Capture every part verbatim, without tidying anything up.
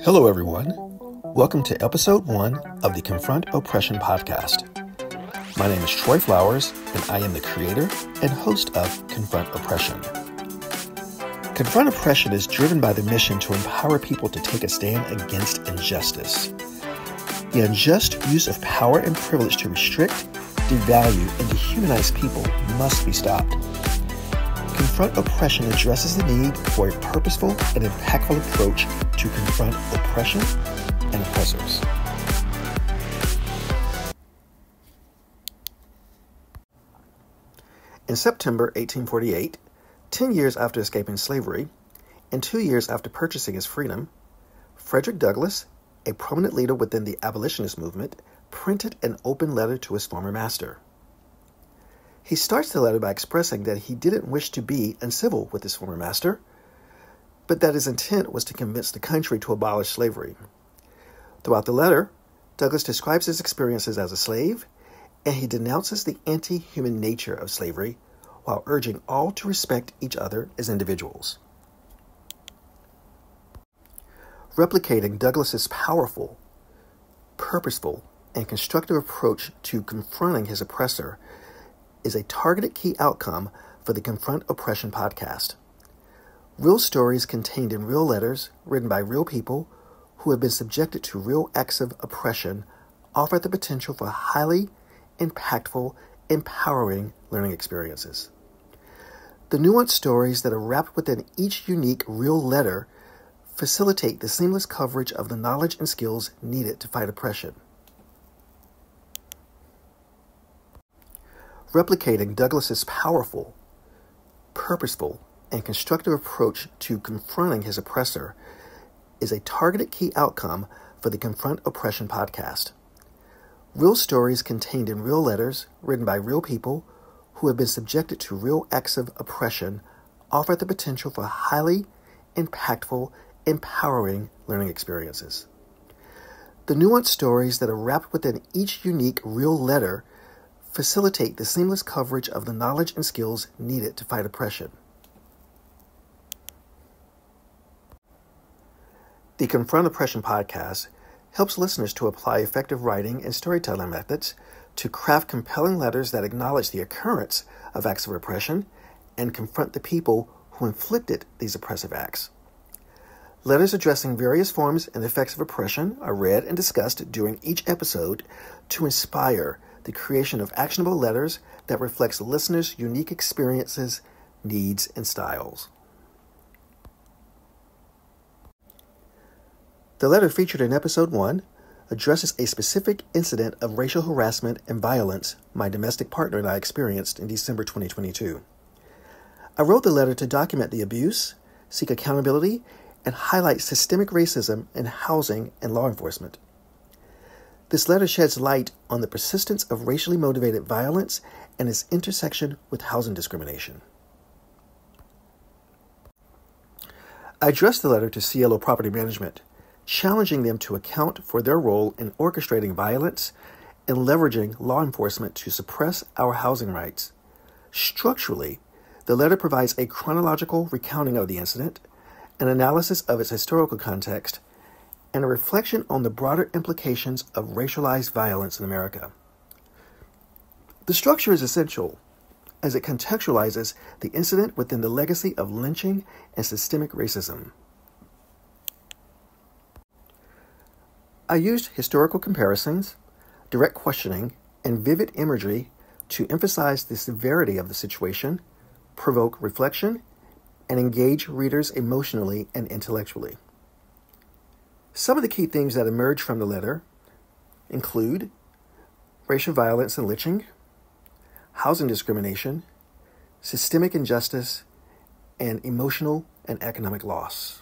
Hello, everyone. Welcome to episode one of the Confront Oppression podcast. My name is Troy Flowers, and I am the creator and host of Confront Oppression. Confront Oppression is driven by the mission to empower people to take a stand against injustice. The unjust use of power and privilege to restrict, devalue, and dehumanize people must be stopped. Confront Oppression addresses the need for a purposeful and impactful approach to confront oppression and oppressors. In September eighteen forty-eight, ten years after escaping slavery, and two years after purchasing his freedom, Frederick Douglass, a prominent leader within the abolitionist movement, printed an open letter to his former master. He starts the letter by expressing that he didn't wish to be uncivil with his former master, but that his intent was to convince the country to abolish slavery. Throughout the letter, Douglass describes his experiences as a slave, and he denounces the anti-human nature of slavery while urging all to respect each other as individuals. Replicating Douglass's powerful, purposeful, and constructive approach to confronting his oppressor is a targeted key outcome for the Confront Oppression podcast. Real stories contained in real letters written by real people who have been subjected to real acts of oppression offer the potential for highly impactful, empowering learning experiences. The nuanced stories that are wrapped within each unique real letter facilitate the seamless coverage of the knowledge and skills needed to fight oppression. Replicating Douglass's powerful, purposeful, and constructive approach to confronting his oppressor is a targeted key outcome for the Confront Oppression podcast. Real stories contained in real letters written by real people who have been subjected to real acts of oppression offer the potential for highly impactful, empowering learning experiences. The nuanced stories that are wrapped within each unique real letter facilitate the seamless coverage of the knowledge and skills needed to fight oppression. The Confront Oppression podcast helps listeners to apply effective writing and storytelling methods to craft compelling letters that acknowledge the occurrence of acts of oppression and confront the people who inflicted these oppressive acts. Letters addressing various forms and effects of oppression are read and discussed during each episode to inspire the creation of actionable letters that reflects listeners' unique experiences, needs, and styles. The letter featured in episode one addresses a specific incident of racial harassment and violence my domestic partner and I experienced in December twenty twenty-two. I wrote the letter to document the abuse, seek accountability, and highlight systemic racism in housing and law enforcement. This letter sheds light on the persistence of racially motivated violence and its intersection with housing discrimination. I addressed the letter to Cielo Property Management, challenging them to account for their role in orchestrating violence and leveraging law enforcement to suppress our housing rights. Structurally, the letter provides a chronological recounting of the incident, an analysis of its historical context, and a reflection on the broader implications of racialized violence in America. The structure is essential as it contextualizes the incident within the legacy of lynching and systemic racism. I used historical comparisons, direct questioning, and vivid imagery to emphasize the severity of the situation, provoke reflection, and engage readers emotionally and intellectually. Some of the key themes that emerge from the letter include racial violence and lynching, housing discrimination, systemic injustice, and emotional and economic loss.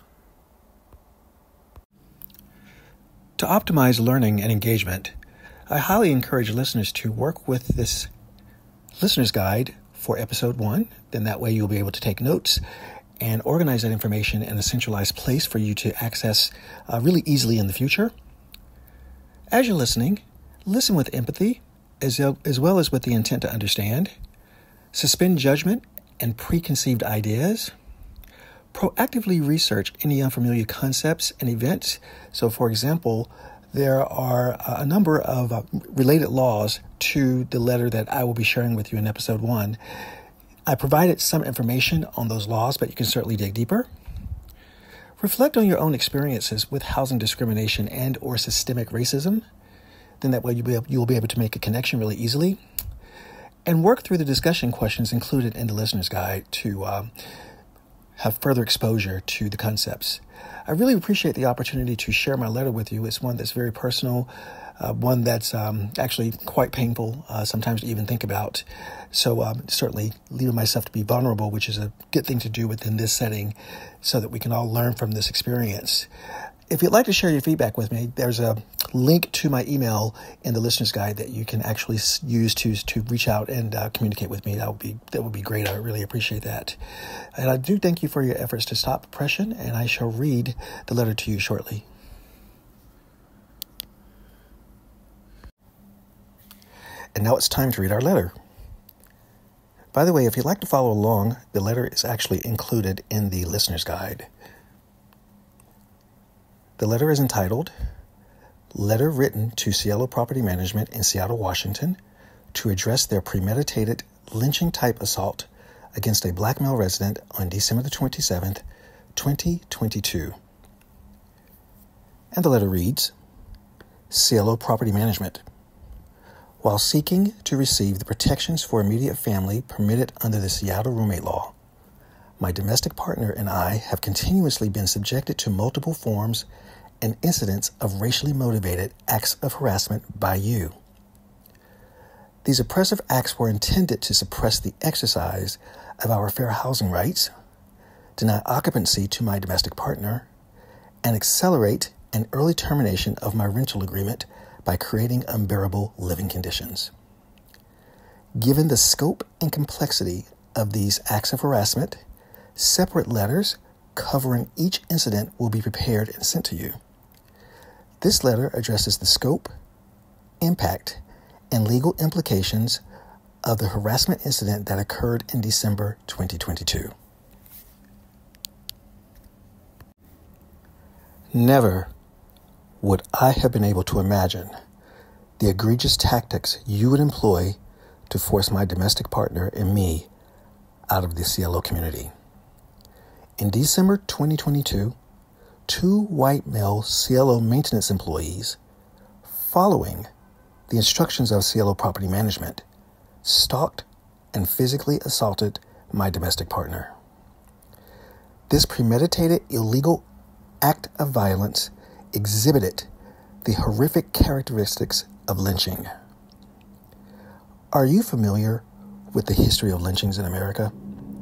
To optimize learning and engagement, I highly encourage listeners to work with this listener's guide for episode one. Then that way you'll be able to take notes and organize that information in a centralized place for you to access uh, really easily in the future. As you're listening, listen with empathy as, as well as with the intent to understand. Suspend judgment and preconceived ideas. proactively research any unfamiliar concepts and events. So, for example, there are a number of uh, related laws to the letter that I will be sharing with you in episode one. I provided some information on those laws, but you can certainly dig deeper. Reflect on your own experiences with housing discrimination and or systemic racism. Then that way you'll be able, you'll be able to make a connection really easily. And work through the discussion questions included in the listener's guide to um, have further exposure to the concepts. I really appreciate the opportunity to share my letter with you. It's one that's very personal, uh, one that's um, actually quite painful uh, sometimes to even think about. So um, certainly leaving myself to be vulnerable, which is a good thing to do within this setting so that we can all learn from this experience. If you'd like to share your feedback with me, there's a link to my email in the listener's guide that you can actually use to to reach out and uh, communicate with me. That would be that would be great. I really appreciate that. And I do thank you for your efforts to stop oppression, and I shall read the letter to you shortly. And now it's time to read our letter. By the way, if you'd like to follow along, the letter is actually included in the listener's guide. The letter is entitled, Letter Written to Cielo Property Management in Seattle, Washington, to address their premeditated lynching-type assault against a black male resident on December the twenty-seventh, twenty twenty-two. And the letter reads, Cielo Property Management. While seeking to receive the protections for immediate family permitted under the Seattle Roommate Law, my domestic partner and I have continuously been subjected to multiple forms and incidents of racially motivated acts of harassment by you. These oppressive acts were intended to suppress the exercise of our fair housing rights, deny occupancy to my domestic partner, and accelerate an early termination of my rental agreement by creating unbearable living conditions. Given the scope and complexity of these acts of harassment, separate letters covering each incident will be prepared and sent to you. This letter addresses the scope, impact, and legal implications of the harassment incident that occurred in December twenty twenty-two. Never would I have been able to imagine the egregious tactics you would employ to force my domestic partner and me out of the Cielo community. In December twenty twenty-two, two white male Cielo maintenance employees, following the instructions of Cielo Property Management, stalked and physically assaulted my domestic partner. This premeditated illegal act of violence exhibited the horrific characteristics of lynching. Are you familiar with the history of lynchings in America?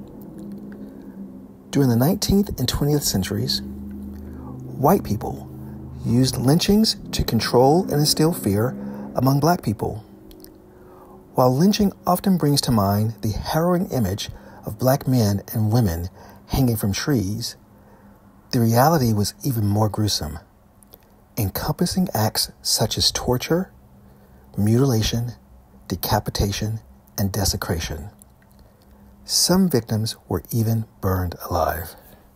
During the nineteenth and twentieth centuries, white people used lynchings to control and instill fear among black people. While lynching often brings to mind the harrowing image of black men and women hanging from trees, the reality was even more gruesome, encompassing acts such as torture, mutilation, decapitation, and desecration. Some victims were even burned alive.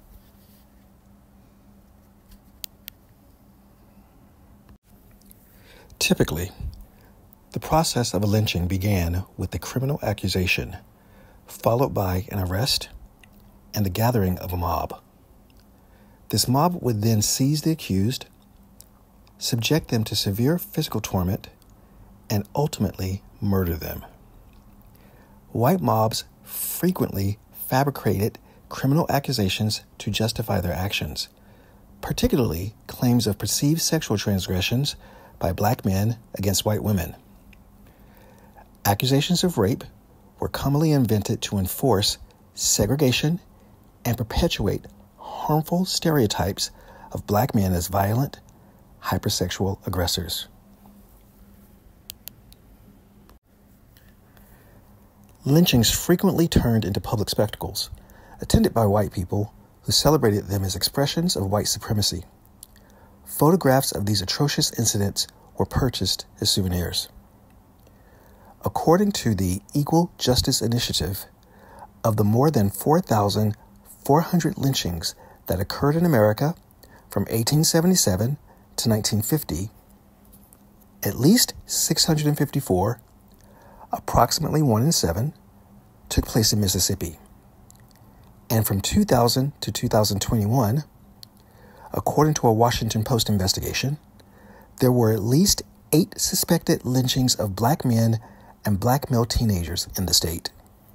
Typically, the process of a lynching began with the criminal accusation, followed by an arrest and the gathering of a mob. This mob would then seize the accused, subject them to severe physical torment, and ultimately murder them. White mobs frequently fabricated criminal accusations to justify their actions, particularly claims of perceived sexual transgressions by black men against white women. Accusations of rape were commonly invented to enforce segregation and perpetuate harmful stereotypes of black men as violent, hypersexual aggressors. Lynchings frequently turned into public spectacles, attended by white people who celebrated them as expressions of white supremacy. Photographs of these atrocious incidents were purchased as souvenirs. According to the Equal Justice Initiative, of the more than four thousand four hundred lynchings that occurred in America from eighteen seventy-seven to nineteen fifty, at least six hundred fifty-four, approximately one in seven, took place in Mississippi. And from two thousand to two thousand twenty-one, according to a Washington Post investigation, there were at least eight suspected lynchings of black men and black male teenagers in the state.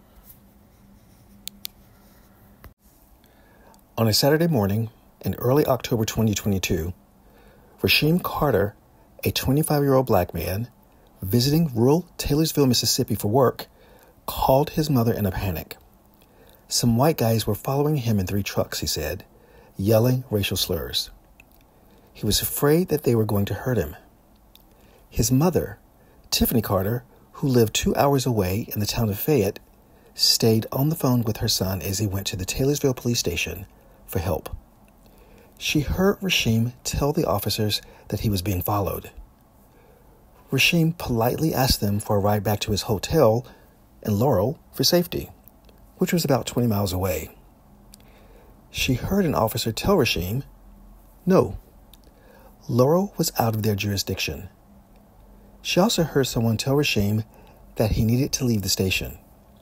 On a Saturday morning in early October twenty twenty-two, Rasheem Carter, a twenty-five-year-old black man visiting rural Taylorsville, Mississippi for work, called his mother in a panic. Some white guys were following him in three trucks, he said, yelling racial slurs. He was afraid that they were going to hurt him. His mother, Tiffany Carter, who lived two hours away in the town of Fayette, stayed on the phone with her son as he went to the Taylorsville police station for help. She heard Rasheem tell the officers that he was being followed. Rasheem politely asked them for a ride back to his hotel in Laurel for safety, which was about twenty miles away. She heard an officer tell Rasheem, no, Laurel was out of their jurisdiction. She also heard someone tell Rasheem that he needed to leave the station.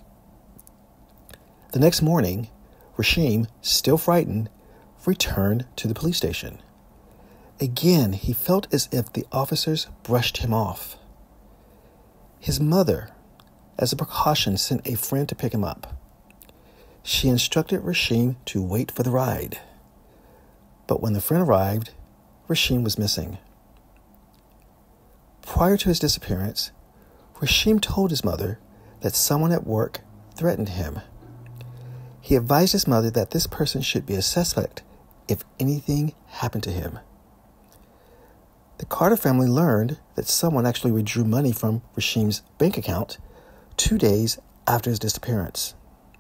The next morning, Rasheem, still frightened, returned to the police station. Again, he felt as if the officers brushed him off. His mother, as a precaution, sent a friend to pick him up. She instructed Rasheem to wait for the ride. But when the friend arrived, Rasheem was missing. Prior to his disappearance, Rasheem told his mother that someone at work threatened him. He advised his mother that this person should be a suspect if anything happened to him. The Carter family learned that someone actually withdrew money from Rasheem's bank account two days after his disappearance.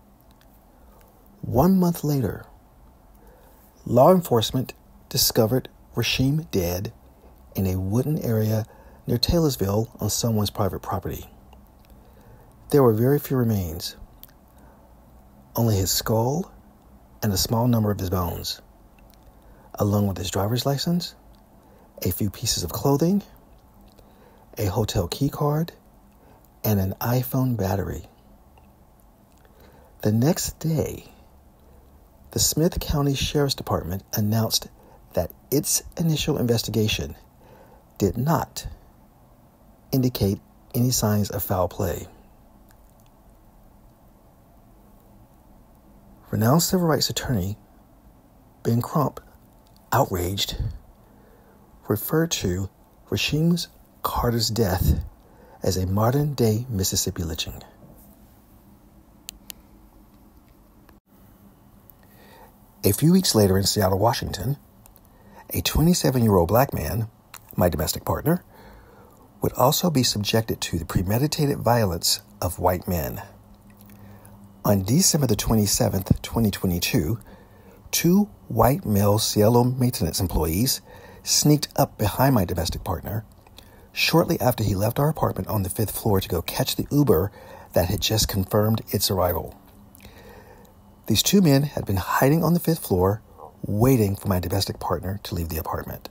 One month later, law enforcement discovered Rasheem dead in a wooded area near Taylorsville on someone's private property. There were very few remains, only his skull and a small number of his bones, along with his driver's license, a few pieces of clothing, a hotel key card, and an iPhone battery. The next day, the Smith County Sheriff's Department announced that its initial investigation did not indicate any signs of foul play. Renowned civil rights attorney Ben Crump, outraged, referred to Rasheem Carter's death as a modern-day Mississippi lynching. A few weeks later in Seattle, Washington, a twenty-seven-year-old black man, my domestic partner, would also be subjected to the premeditated violence of white men. On December the twenty-seventh, twenty twenty-two, two white male Cielo maintenance employees sneaked up behind my domestic partner shortly after he left our apartment on the fifth floor to go catch the Uber that had just confirmed its arrival. These two men had been hiding on the fifth floor, waiting for my domestic partner to leave the apartment.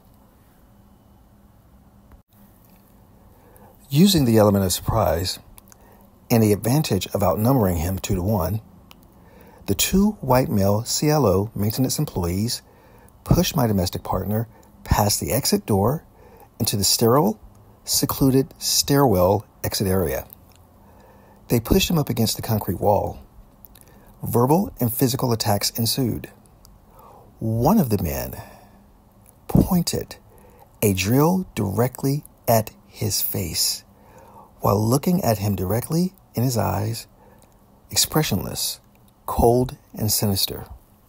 Using the element of surprise and the advantage of outnumbering him two to one, the two white male Cielo maintenance employees pushed my domestic partner past the exit door into the sterile, secluded stairwell exit area. They pushed him up against the concrete wall. Verbal and physical attacks ensued. One of the men pointed a drill directly at his face while looking at him directly in his eyes, expressionless, cold, and sinister.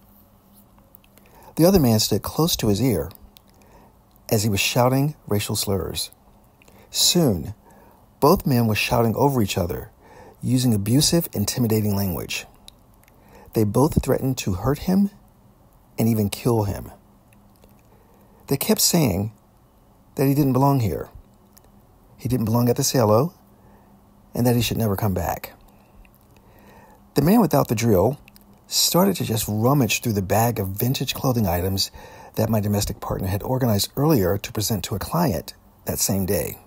The other man stood close to his ear as he was shouting racial slurs. Soon, both men were shouting over each other, using abusive, intimidating language. They both threatened to hurt him and even kill him. They kept saying that he didn't belong here. He didn't belong at the Cielo, and that he should never come back. The man without the drill started to just rummage through the bag of vintage clothing items that my domestic partner had organized earlier to present to a client that same day.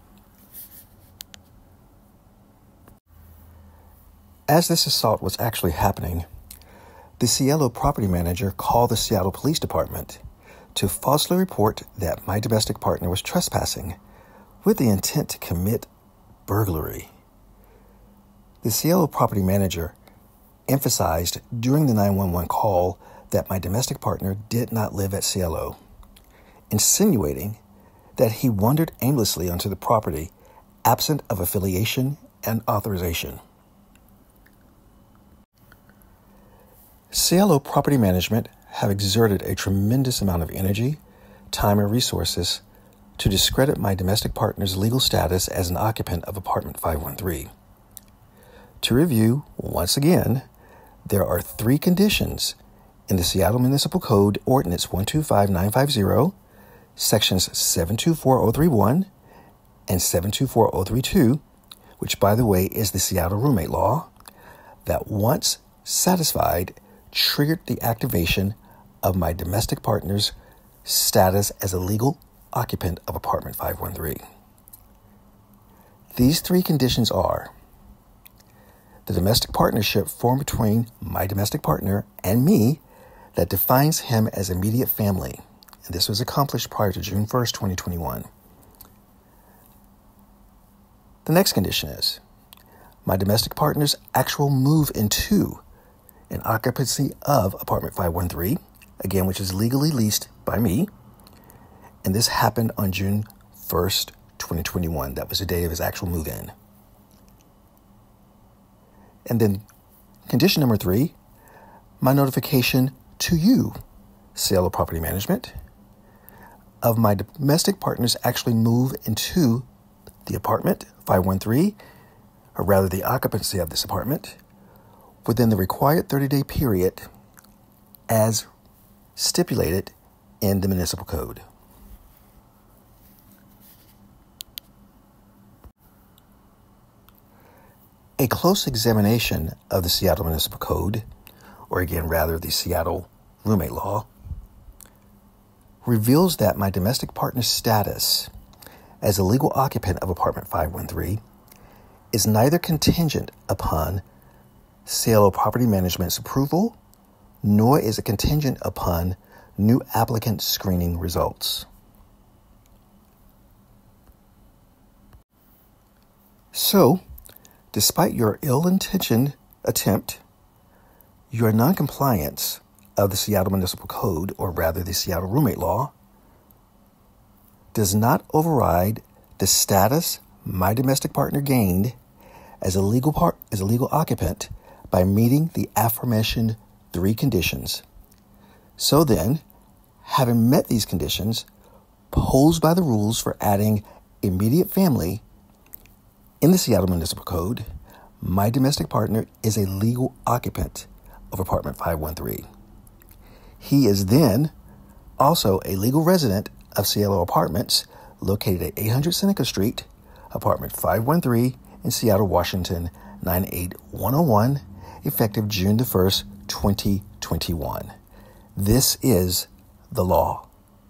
As this assault was actually happening, the Cielo property manager called the Seattle Police Department to falsely report that my domestic partner was trespassing with the intent to commit burglary. The Cielo property manager emphasized during the nine one one call that my domestic partner did not live at Cielo, insinuating that he wandered aimlessly onto the property absent of affiliation and authorization. Cielo Property Management have exerted a tremendous amount of energy, time, and resources to discredit my domestic partner's legal status as an occupant of apartment five one three. To review, once again, there are three conditions in the Seattle Municipal Code Ordinance one two five nine five zero, Sections seven two four oh three one and seven two four oh three two, which, by the way, is the Seattle Roommate Law, that once satisfied triggered the activation of my domestic partner's status as a legal occupant of apartment five one three. These three conditions are: the domestic partnership formed between my domestic partner and me that defines him as immediate family, and this was accomplished prior to June first, twenty twenty-one. The next condition is my domestic partner's actual move into an occupancy of apartment five one three, again, which is legally leased by me, and this happened on June first, twenty twenty-one. That was the day of his actual move-in. And then condition number three, my notification to you, Cielo Property Management, of my domestic partner's actually move into the apartment five one three, or rather the occupancy of this apartment, within the required thirty-day period as stipulated in the municipal code. A close examination of the Seattle Municipal Code, or again, rather the Seattle Roommate Law, reveals that my domestic partner's status as a legal occupant of apartment five one three is neither contingent upon Cielo Property Management's approval, nor is it contingent upon new applicant screening results. So, despite your ill-intentioned attempt, your noncompliance of the Seattle Municipal Code, or rather the Seattle Roommate Law, does not override the status my domestic partner gained as a legal part as a legal occupant by meeting the aforementioned three conditions. So then, having met these conditions posed by the rules for adding immediate family in the Seattle Municipal Code, my domestic partner is a legal occupant of apartment five one three. He is then also a legal resident of Cielo Apartments, located at eight hundred Seneca Street, apartment five one three in Seattle, Washington, nine eight one oh one, effective June the first, twenty twenty-one. This is the law.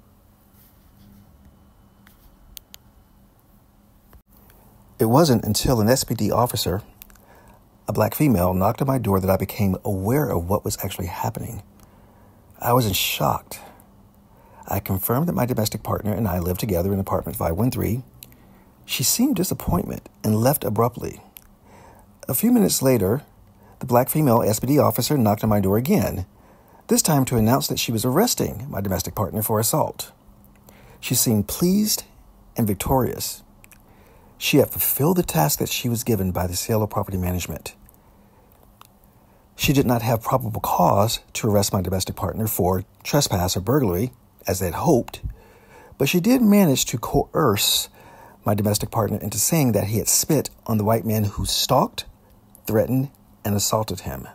It wasn't until an S P D officer, a black female, knocked on my door that I became aware of what was actually happening. I was in shock. I confirmed that my domestic partner and I lived together in apartment five one three. She seemed disappointed and left abruptly. A few minutes later, the black female S P D officer knocked on my door again, this time to announce that she was arresting my domestic partner for assault. She seemed pleased and victorious. She had fulfilled the task that she was given by the Cielo Property Management. She did not have probable cause to arrest my domestic partner for trespass or burglary, as they had hoped, but she did manage to coerce my domestic partner into saying that he had spit on the white man who stalked, threatened, and assaulted him.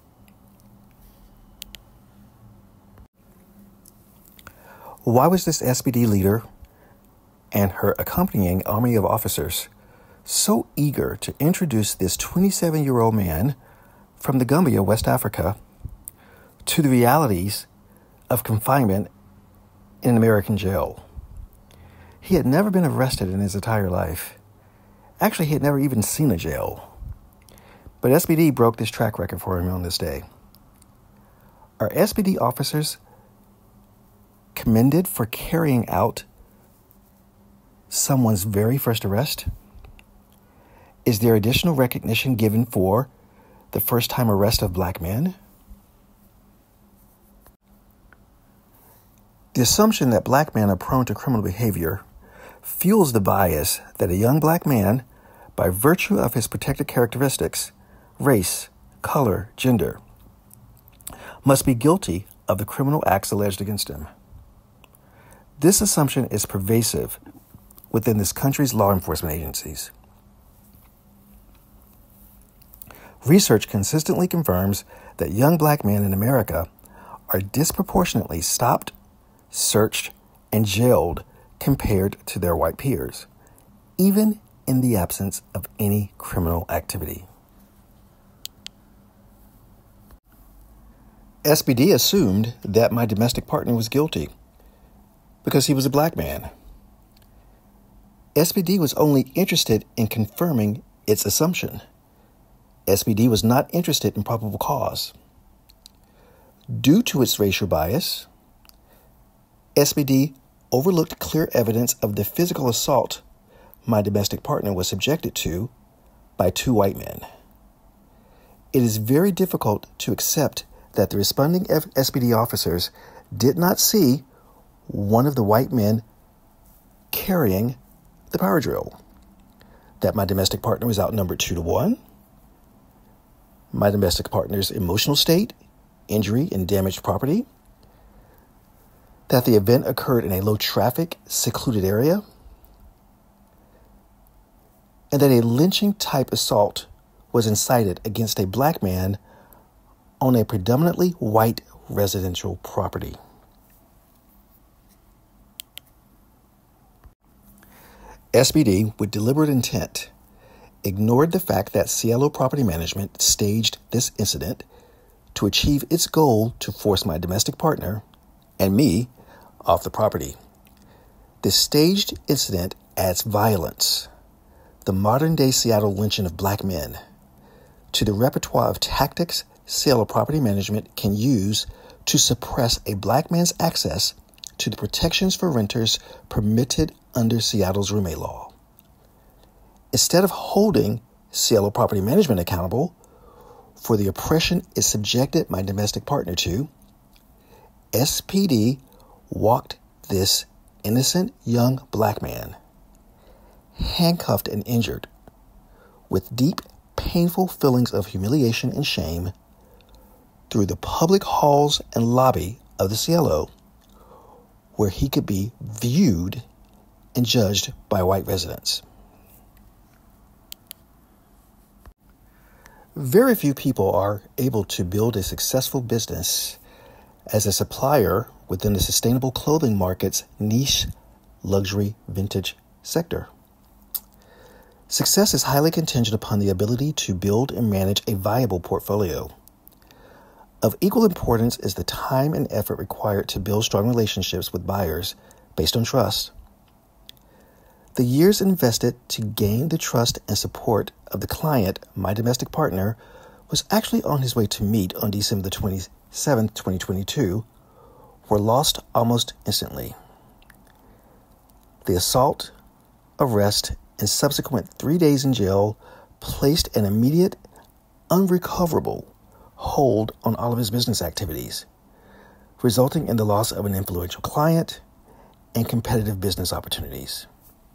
Why was this S P D leader and her accompanying army of officers so eager to introduce this twenty-seven-year-old man from the Gambia, West Africa, to the realities of confinement in an American jail. He had never been arrested in his entire life. Actually, he had never even seen a jail. But S P D broke this track record for him on this day. Are S P D officers commended for carrying out someone's very first arrest? Is there additional recognition given for the first-time arrest of black men? The assumption that black men are prone to criminal behavior fuels the bias that a young black man, by virtue of his protected characteristics, race, color, gender, must be guilty of the criminal acts alleged against him. This assumption is pervasive within this country's law enforcement agencies. Research consistently confirms that young black men in America are disproportionately stopped, searched, and jailed compared to their white peers, even in the absence of any criminal activity. S P D assumed that my domestic partner was guilty because he was a black man. S P D was only interested in confirming its assumption. S P D was not interested in probable cause. Due to its racial bias, S P D overlooked clear evidence of the physical assault my domestic partner was subjected to by two white men. It is very difficult to accept that the responding S P D officers did not see one of the white men carrying the power drill, that my domestic partner was outnumbered two to one, my domestic partner's emotional state, injury, and damaged property, that the event occurred in a low-traffic, secluded area, and that a lynching-type assault was incited against a black man on a predominantly white residential property. S P D, with deliberate intent, ignored the fact that Cielo Property Management staged this incident to achieve its goal to force my domestic partner and me off the property. This staged incident adds violence, the modern-day Seattle lynching of black men, to the repertoire of tactics Cielo Property Management can use to suppress a black man's access to the protections for renters permitted under Seattle's roommate law. Instead of holding Cielo Property Management accountable for the oppression it subjected my domestic partner to, S P D walked this innocent young black man, handcuffed and injured, with deep, painful feelings of humiliation and shame, through the public halls and lobby of the Cielo, where he could be viewed and judged by white residents. Very few people are able to build a successful business as a supplier within the sustainable clothing market's niche luxury vintage sector. Success is highly contingent upon the ability to build and manage a viable portfolio. Of equal importance is the time and effort required to build strong relationships with buyers based on trust. The years invested to gain the trust and support of the client, my domestic partner, was actually on his way to meet on December twenty-seventh, twenty twenty-two, were lost almost instantly. The assault, arrest, and subsequent three days in jail placed an immediate, unrecoverable hold on all of his business activities, resulting in the loss of an influential client and competitive business opportunities.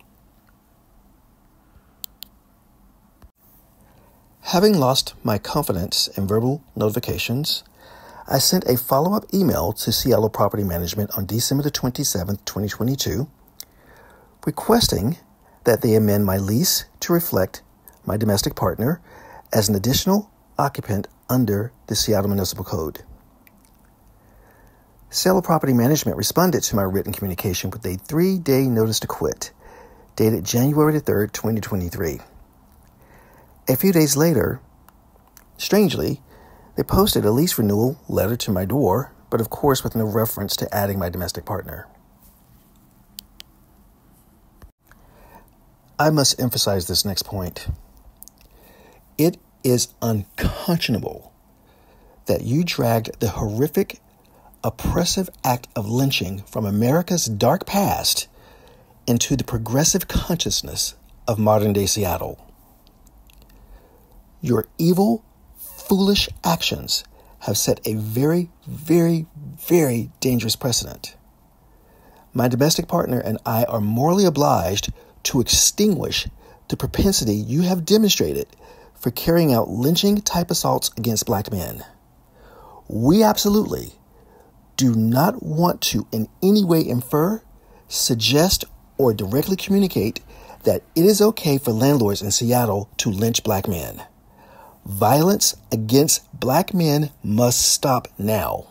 Having lost my confidence in verbal notifications, I sent a follow-up email to Cielo Property Management on December twenty-seventh, twenty twenty-two, requesting that they amend my lease to reflect my domestic partner as an additional occupant under the Seattle Municipal Code. Cielo Property Management responded to my written communication with a three-day notice to quit, dated January third, twenty twenty-three. A few days later, strangely, They posted a lease renewal letter to my door, but of course with no reference to adding my domestic partner. I must emphasize this next point. It is unconscionable that you dragged the horrific, oppressive act of lynching from America's dark past into the progressive consciousness of modern-day Seattle. Your evil, foolish actions have set a very, very, very dangerous precedent. My domestic partner and I are morally obliged to extinguish the propensity you have demonstrated for carrying out lynching-type assaults against black men. We absolutely do not want to in any way infer, suggest, or directly communicate that it is okay for landlords in Seattle to lynch black men. Violence against black men must stop now.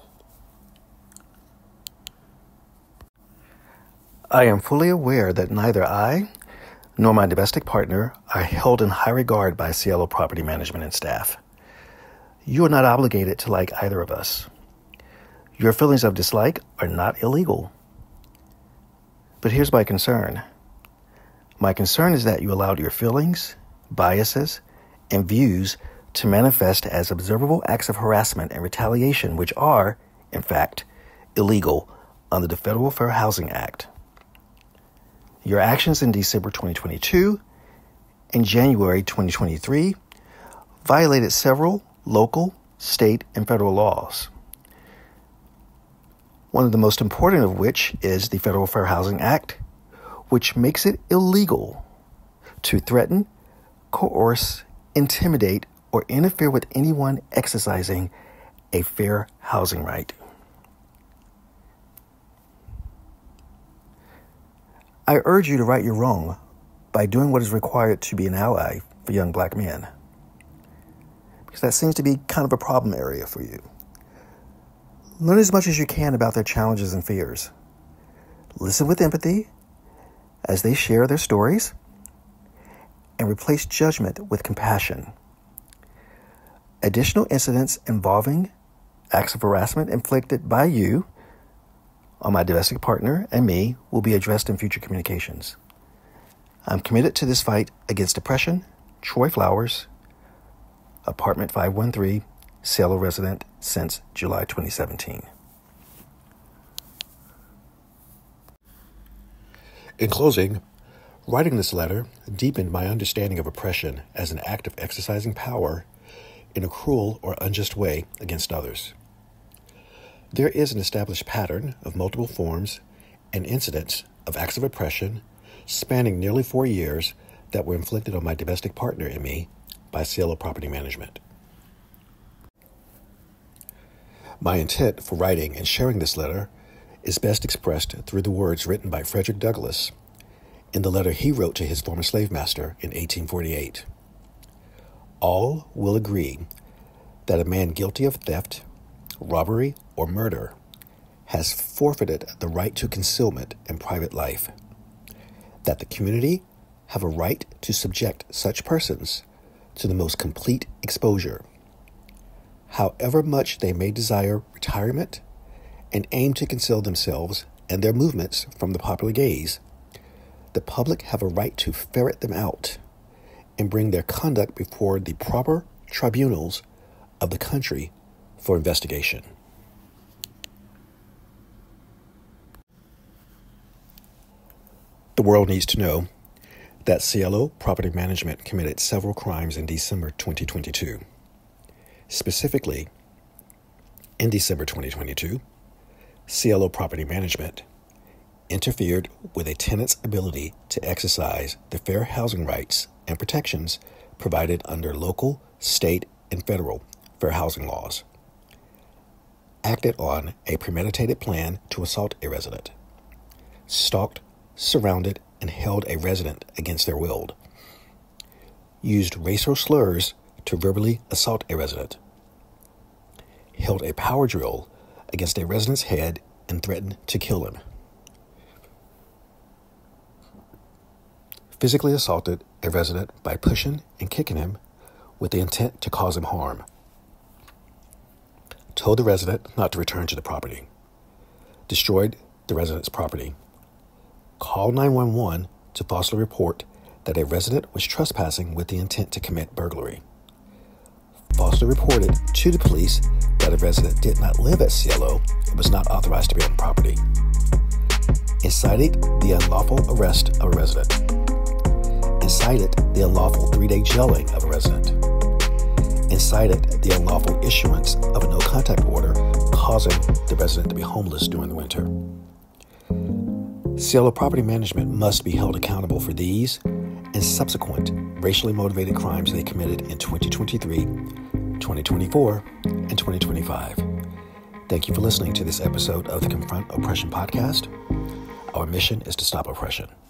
I am fully aware that neither I nor my domestic partner are held in high regard by Cielo Property Management and staff. You are not obligated to like either of us. Your feelings of dislike are not illegal. But here's my concern. My concern is that you allowed your feelings, biases, and views to manifest as observable acts of harassment and retaliation, which are, in fact, illegal under the Federal Fair Housing Act. Your actions in December twenty twenty-two and January twenty twenty-three violated several local, state, and federal laws. One of the most important of which is the Federal Fair Housing Act, which makes it illegal to threaten, coerce, intimidate, or interfere with anyone exercising a fair housing right. I urge you to right your wrong by doing what is required to be an ally for young black men, because that seems to be kind of a problem area for you. Learn as much as you can about their challenges and fears. Listen with empathy as they share their stories, and replace judgment with compassion. Additional incidents involving acts of harassment inflicted by you on my domestic partner and me will be addressed in future communications. I'm committed to this fight against oppression. Troy Flowers, apartment five one three, Cielo resident since July twenty seventeen. In closing, writing this letter deepened my understanding of oppression as an act of exercising power in a cruel or unjust way against others. There is an established pattern of multiple forms and incidents of acts of oppression spanning nearly four years that were inflicted on my domestic partner and me by Cielo Property Management. My intent for writing and sharing this letter is best expressed through the words written by Frederick Douglass in the letter he wrote to his former slave master in eighteen forty-eight. All will agree that a man guilty of theft, robbery, or murder has forfeited the right to concealment in private life, that the community have a right to subject such persons to the most complete exposure, however much they may desire retirement and aim to conceal themselves and their movements from the popular gaze. The public have a right to ferret them out and bring their conduct before the proper tribunals of the country for investigation. The world needs to know that Cielo Property Management committed several crimes in December twenty twenty-two. Specifically, in December twenty twenty-two, Cielo Property Management interfered with a tenant's ability to exercise the fair housing rights and protections provided under local, state, and federal fair housing laws, acted on a premeditated plan to assault a resident, stalked, surrounded, and held a resident against their will, used racial slurs to verbally assault a resident, held a power drill against a resident's head and threatened to kill him, physically assaulted a resident by pushing and kicking him with the intent to cause him harm, told the resident not to return to the property, destroyed the resident's property, called nine one one to falsely report that a resident was trespassing with the intent to commit burglary, falsely reported to the police that a resident did not live at Cielo and was not authorized to be on the property, incited the unlawful arrest of a resident, incited the unlawful three-day jailing of a resident, incited the unlawful issuance of a no-contact order causing the resident to be homeless during the winter. Cielo Property Management must be held accountable for these and subsequent racially motivated crimes they committed in twenty twenty-three, twenty twenty-four, and twenty twenty-five. Thank you for listening to this episode of the Confront Oppression podcast. Our mission is to stop oppression.